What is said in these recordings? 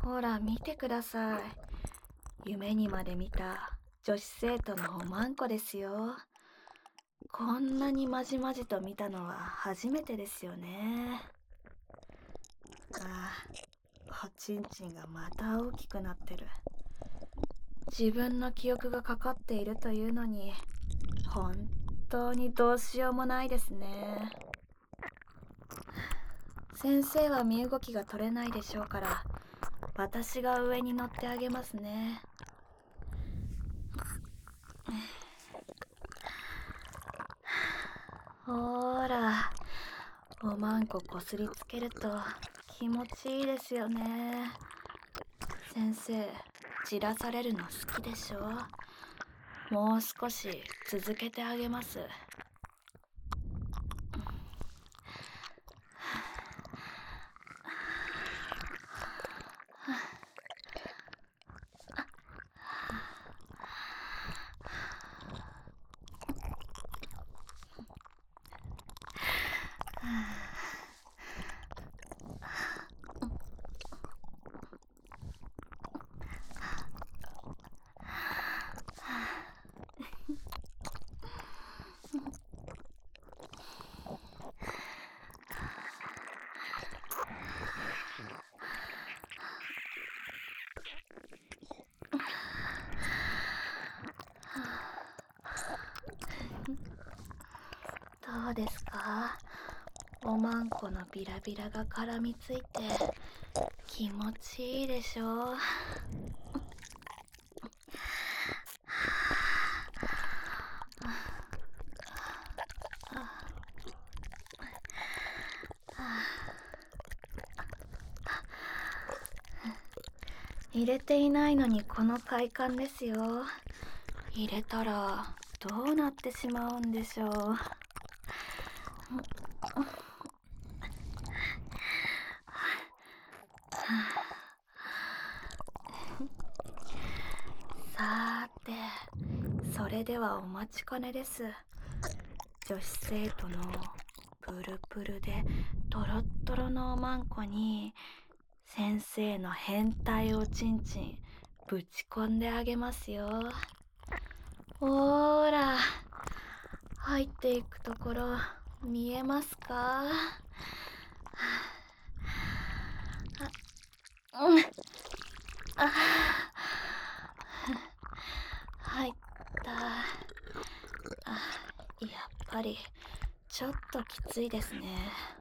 ほら見てください。夢にまで見た女子生徒のおまんこですよ。こんなにまじまじと見たのは初めてですよね。ああ、おちんちんがまた大きくなってる。自分の記憶がかかっているというのに、本当にどうしようもないですね。先生は身動きが取れないでしょうから、私が上に乗ってあげますね。ほーら、おまんここすりつけると気持ちいいですよね。先生、じらされるの好きでしょ？もう少し続けてあげます。どうですか？おまんこのビラビラが絡みついて気持ちいいでしょ？入れていないのにこの快感ですよ。入れたらどうなってしまうんでしょう。さーて、それではお待ちかねです。女子生徒のプルプルでトロットロのおまんこに先生の変態おちんちんぶち込んであげますよ。ほーら、入っていくところ見えますか？入った。やっぱりちょっときついですね。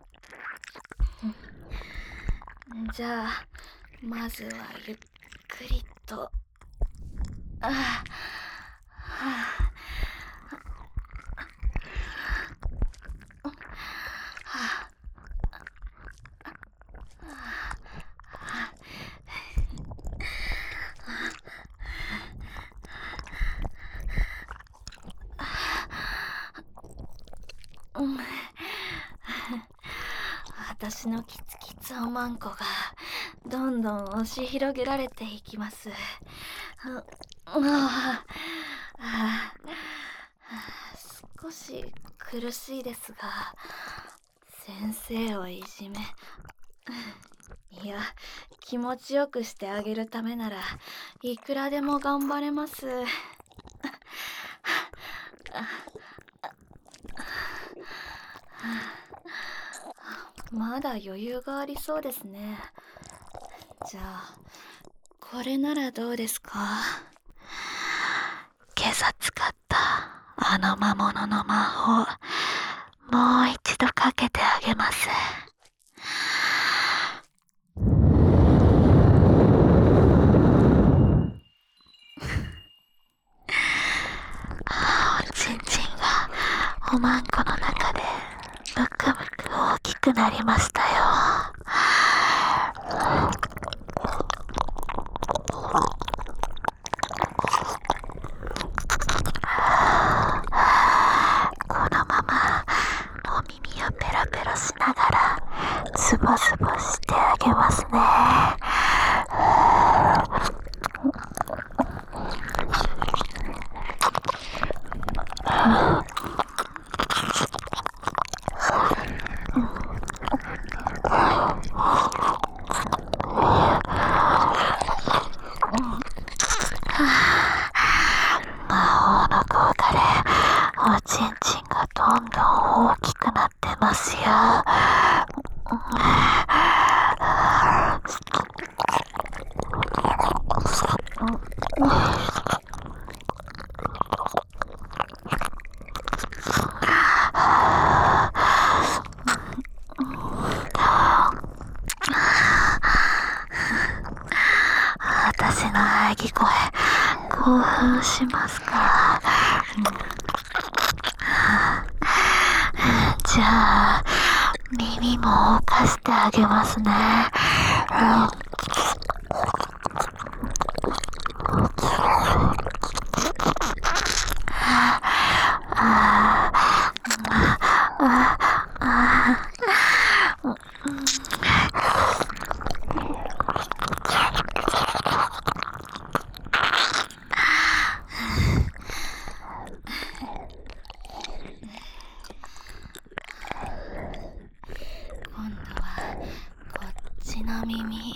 じゃあまずはゆっくりと。私のキツキツおまんこがどんどん押し広げられていきます。少し苦しいですが、先生をいじめ、いや、気持ちよくしてあげるためならいくらでも頑張れます。まだ余裕がありそうですね。じゃあこれならどうですか？今朝使ったあの魔物の魔法、もう一度かけてあげます。おちんちんがおまんこの中でむくむく大きくなりましたよ。このままお耳をペロペロしながらズボズボしてあげますね。 鳴き声興奮しますか？じゃあ耳も動かしてあげますね。今度はこっちの耳。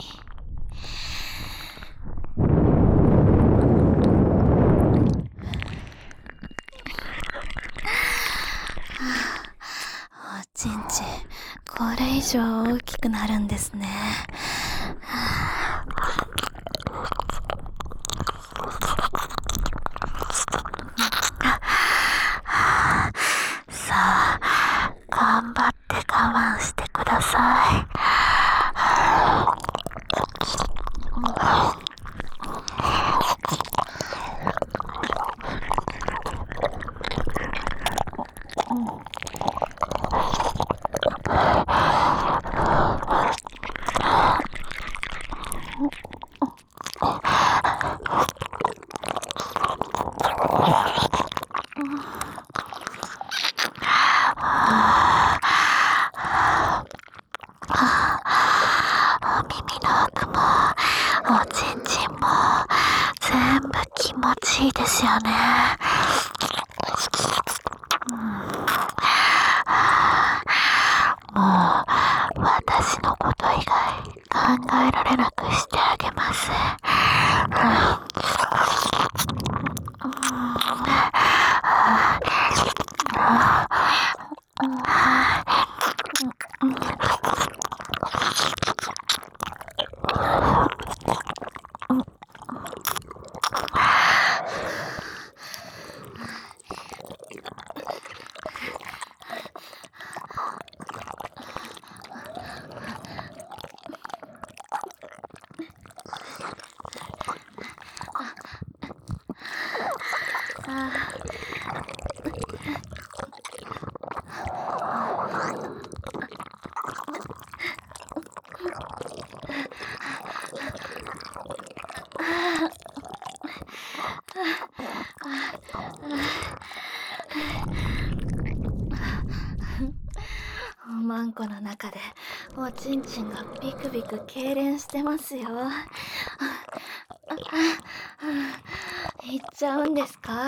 おちんちん、これ以上大きくなるんですね。さあ、頑張って我慢してください。お耳の奥もおちんちんも全部気持ちいいですよね。もう私のこと以外考えられなくしてあげます。おまんこの中でおちんちんがビクビク痙攣してますよ。行っちゃうんですか？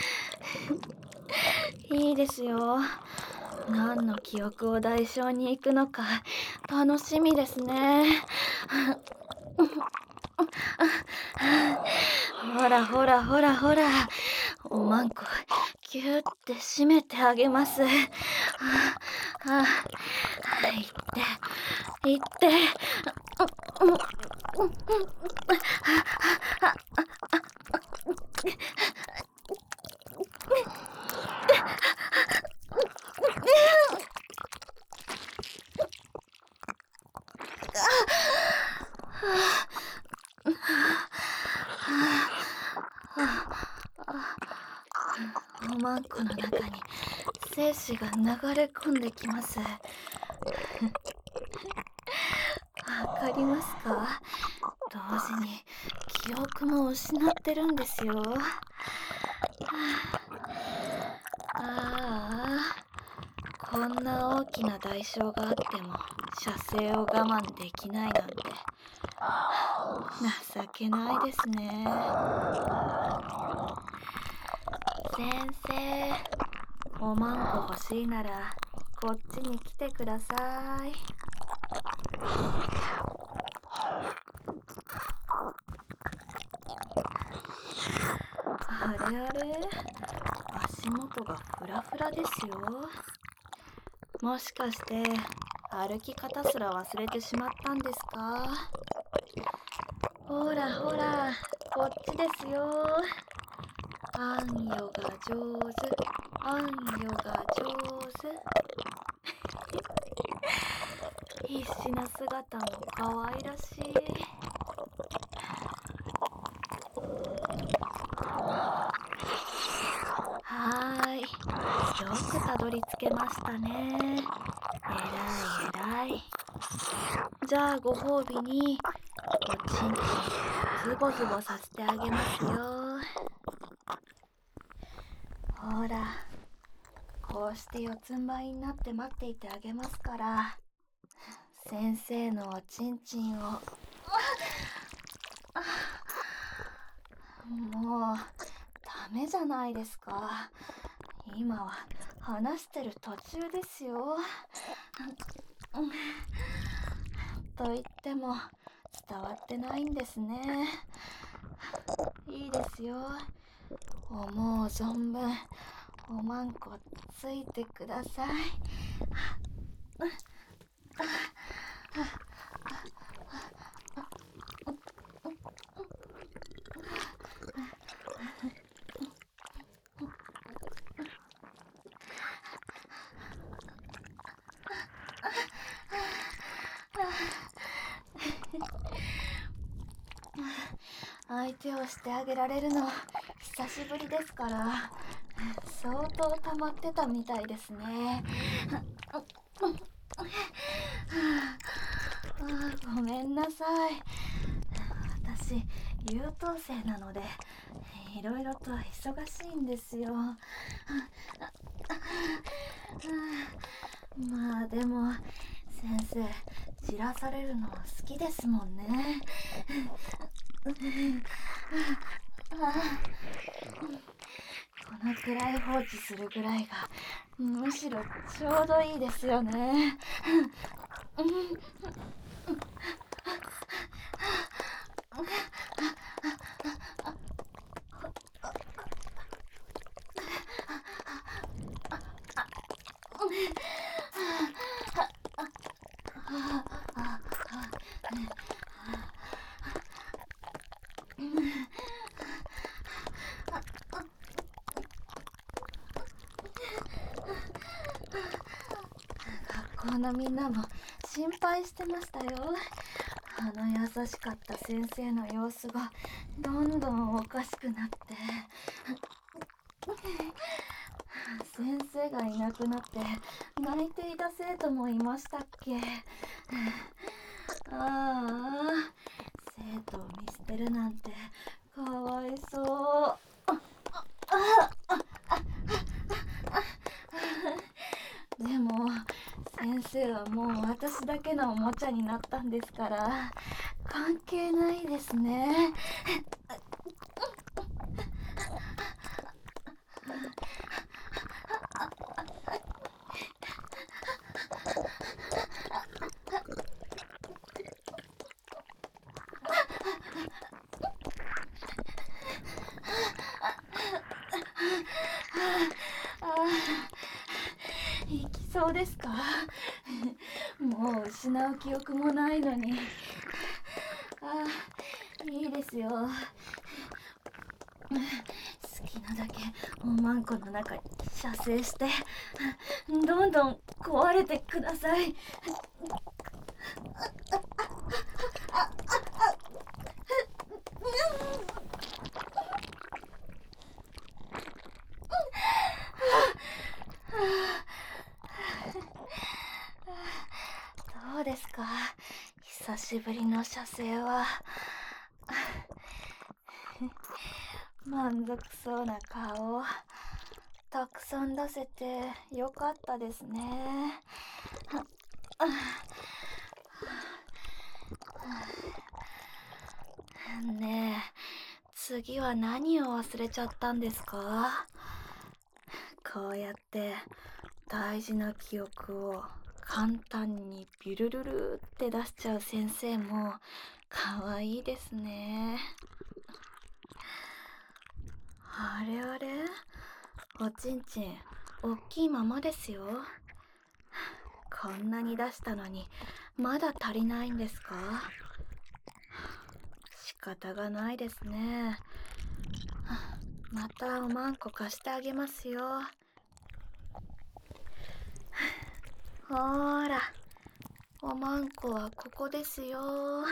いいですよ。何の記憶を代償に行くのか楽しみですね。ほらほらほらほら、おまんこギューって締めてあげます。行っておまんこの中に精子が流れ込んできます。わかりますか？同時に記憶も失ってるんですよ。こんな大きな代償があっても射精を我慢できないなんて情けないですね。先生、おまんこ欲しいならこっちに来てください。あれあれ、足元がフラフラですよ。もしかして歩き方すら忘れてしまったんですか？ほらほら、こっちですよ。あんよが上手、あんよが上手。必死な姿も可愛らしい。 りつけましたね。えらいえらい。じゃあご褒美におちんちんズボズボさせてあげますよ。ほら、こうして四つん這いになって待っていてあげますから、先生のおちんちんを。もうダメじゃないですか。今は話してる途中ですよ。と言っても伝わってないんですね。いいですよ。思う存分おまんこついてください。相手をしてあげられるの久しぶりですから、相当溜まってたみたいですね。ごめんなさい。私優等生なのでいろいろと忙しいんですよ。まあでも先生じらされるの好きですもんね。このくらい放置するぐらいがむしろちょうどいいですよね。学校のみんなも心配してましたよ。あの優しかった先生の様子がどんどんおかしくなって、先生がいなくなって泣いていた生徒もいましたっけ。ああ、生徒を見捨てるなんてかわいそう。でも先生はもう私だけのおもちゃになったんですから関係ないですね。行きそうですか？もう失う記憶もないのに。いいですよ。好きなだけおまんこの中に射精してどんどん壊れてください。どうですか、久しぶりの射精は。満足そうな顔たくさん出せてよかったですね。ねえ、次は何を忘れちゃったんですか？こうやって大事な記憶を簡単にビュルルルって出しちゃう先生もかわいいですね。あれあれ、おちんちんおっきいままですよ。こんなに出したのにまだ足りないんですか？仕方がないですね。またおまんこ貸してあげますよ。ほーら、おまんこはここですよ。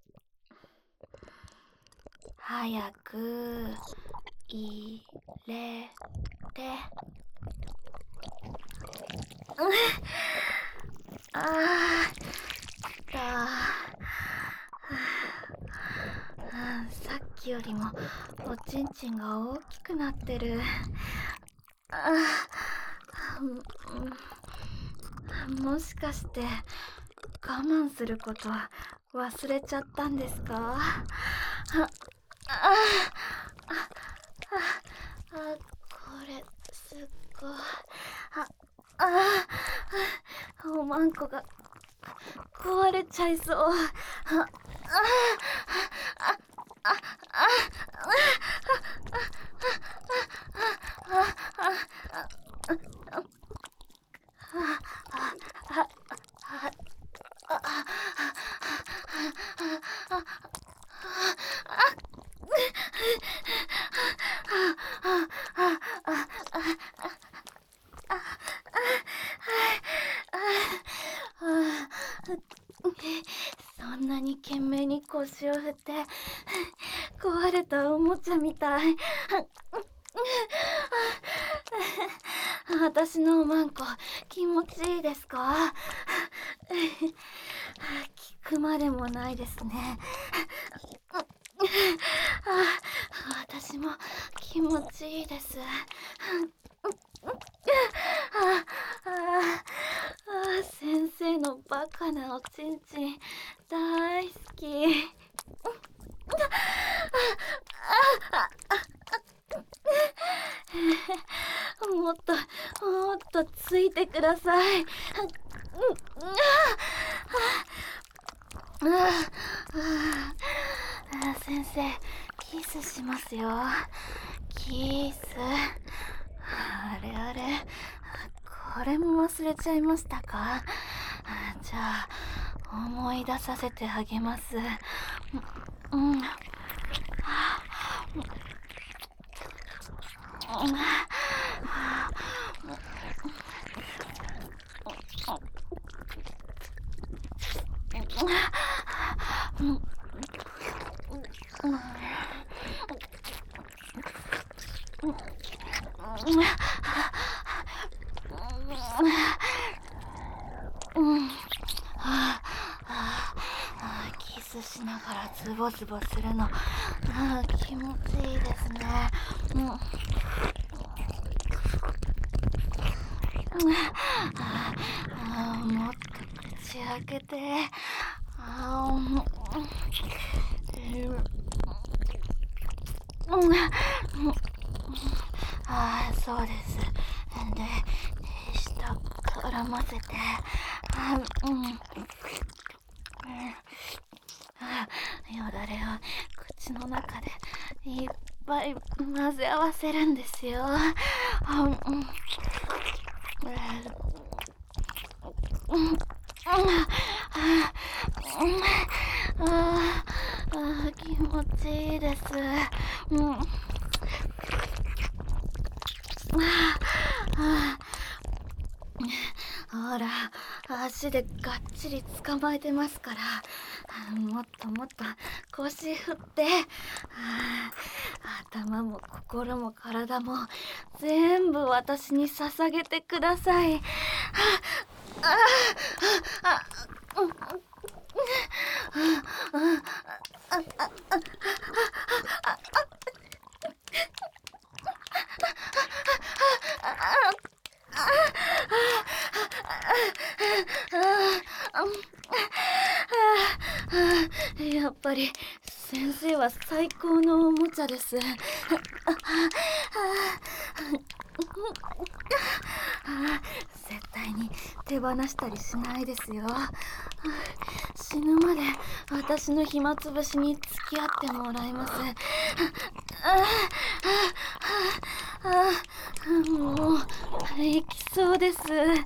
早く入れて。 あー、さっきよりもおちんちんが大きくなってる。あもしかして我慢すること忘れちゃったんですか？これすっごい。おまんこが壊れちゃいそう。そんなに懸命に腰を振って壊れたおもちゃみたい。私のおまんこ気持ちいいですか？聞くまでもないですね。私も気持ちいいです。先生のバカなおちんちん大好き。もっとついてください。先生、キスしますよ。キス。あれあれ、これも忘れちゃいましたか？じゃあ思い出させてあげます。キスしながらズボズボするの、気持ちいいですね。もっと口開けて。そうです。で、下から混ぜて。よだれを口の中でいっぱい混ぜ合わせるんですよ。気持ちいいです。ほら、足でがっちり捕まえてますから、もっともっと腰振って、頭も心も体も全部私に捧げてください。やっぱり先生は最高のおもちゃです。絶対に手放したりしないですよ。死ぬまで私の暇つぶしに付き合ってもらいます。もう行きそうです。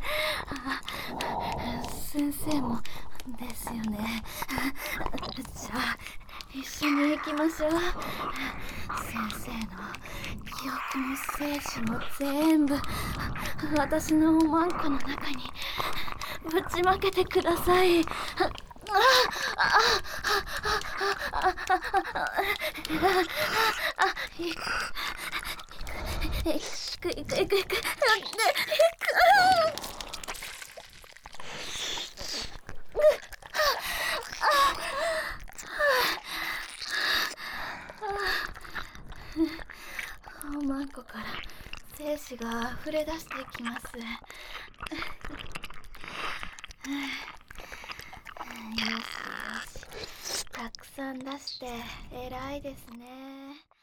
先生もですよね。じゃあ一緒に行きましょう。先生の記憶も精子も全部私のおまんこの中にぶちまけてください。いく。 こから精子が溢れ出していきます。よしよし、たくさん出して偉いですね。